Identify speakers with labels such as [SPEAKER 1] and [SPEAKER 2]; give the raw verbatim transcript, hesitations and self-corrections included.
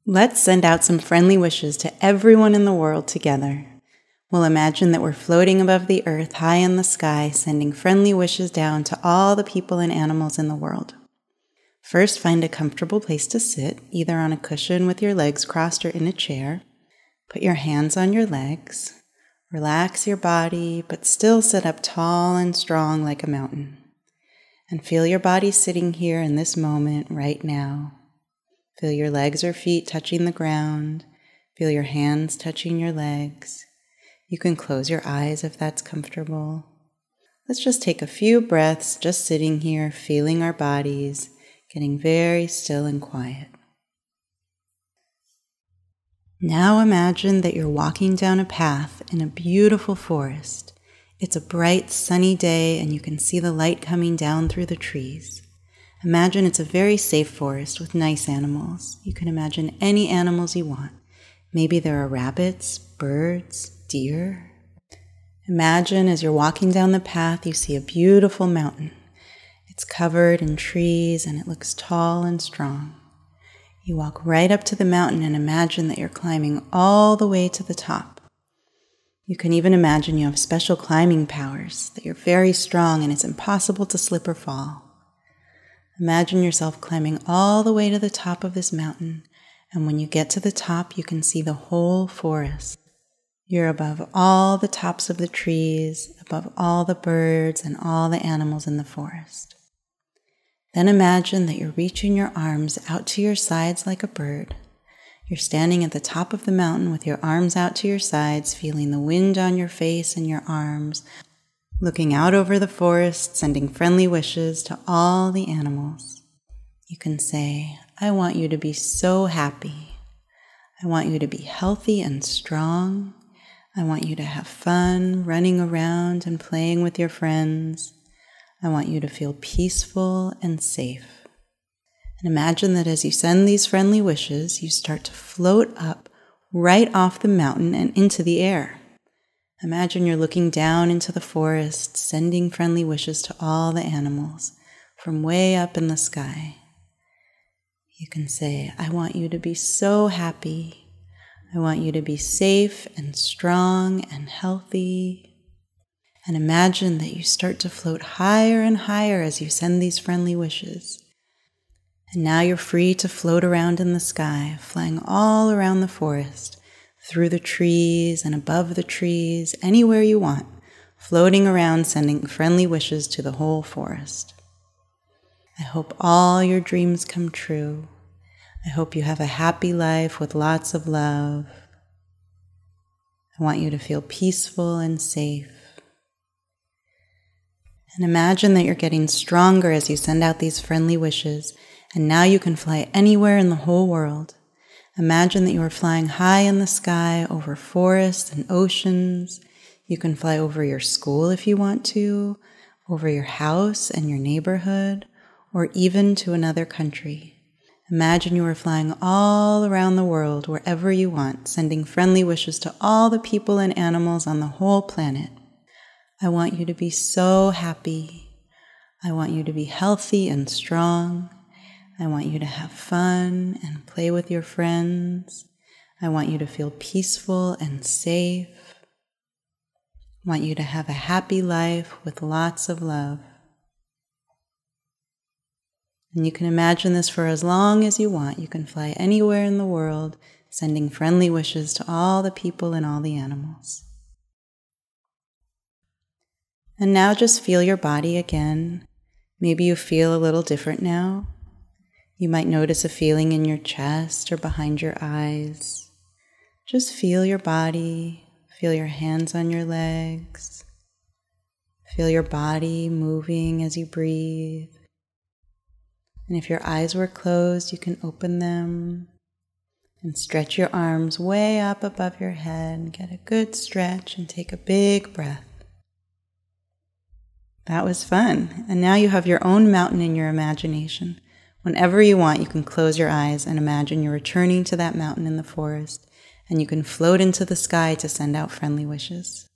[SPEAKER 1] Let's send out some friendly wishes to everyone in the world together. We'll imagine that we're floating above the earth, high in the sky, sending friendly wishes down to all the people and animals in the world. First, find a comfortable place to sit, either on a cushion with your legs crossed or in a chair. Put your hands on your legs. Relax your body, but still sit up tall and strong like a mountain. And feel your body sitting here in this moment right now. Feel your legs or feet touching the ground. Feel your hands touching your legs. You can close your eyes if that's comfortable. Let's just take a few breaths just sitting here, feeling our bodies, getting very still and quiet. Now imagine that you're walking down a path in a beautiful forest. It's a bright, sunny day and you can see the light coming down through the trees. Imagine it's a very safe forest with nice animals. You can imagine any animals you want. Maybe there are rabbits, birds, deer. Imagine as you're walking down the path, you see a beautiful mountain. It's covered in trees and it looks tall and strong. You walk right up to the mountain and imagine that you're climbing all the way to the top. You can even imagine you have special climbing powers, that you're very strong and it's impossible to slip or fall. Imagine yourself climbing all the way to the top of this mountain, and when you get to the top, you can see the whole forest. You're above all the tops of the trees, above all the birds and all the animals in the forest. Then imagine that you're reaching your arms out to your sides like a bird. You're standing at the top of the mountain with your arms out to your sides, feeling the wind on your face and your arms, looking out over the forest, sending friendly wishes to all the animals. You can say, I want you to be so happy. I want you to be healthy and strong. I want you to have fun running around and playing with your friends. I want you to feel peaceful and safe. And imagine that as you send these friendly wishes, you start to float up right off the mountain and into the air. Imagine you're looking down into the forest, sending friendly wishes to all the animals from way up in the sky. You can say, I want you to be so happy. I want you to be safe and strong and healthy. And imagine that you start to float higher and higher as you send these friendly wishes. And now you're free to float around in the sky, flying all around the forest, through the trees and above the trees, anywhere you want, floating around sending friendly wishes to the whole forest. I hope all your dreams come true. I hope you have a happy life with lots of love. I want you to feel peaceful and safe. And imagine that you're getting stronger as you send out these friendly wishes, and now you can fly anywhere in the whole world. Imagine that you are flying high in the sky over forests and oceans. You can fly over your school if you want to, over your house and your neighborhood, or even to another country. Imagine you are flying all around the world, wherever you want, sending friendly wishes to all the people and animals on the whole planet. I want you to be so happy. I want you to be healthy and strong. I want you to have fun and play with your friends. I want you to feel peaceful and safe. I want you to have a happy life with lots of love. And you can imagine this for as long as you want. You can fly anywhere in the world, sending friendly wishes to all the people and all the animals. And now just feel your body again. Maybe you feel a little different now. You might notice a feeling in your chest or behind your eyes. Just feel your body, feel your hands on your legs. Feel your body moving as you breathe. And if your eyes were closed, you can open them and stretch your arms way up above your head. Get a good stretch and take a big breath. That was fun. And now you have your own mountain in your imagination. Whenever you want, you can close your eyes and imagine you're returning to that mountain in the forest, and you can float into the sky to send out friendly wishes.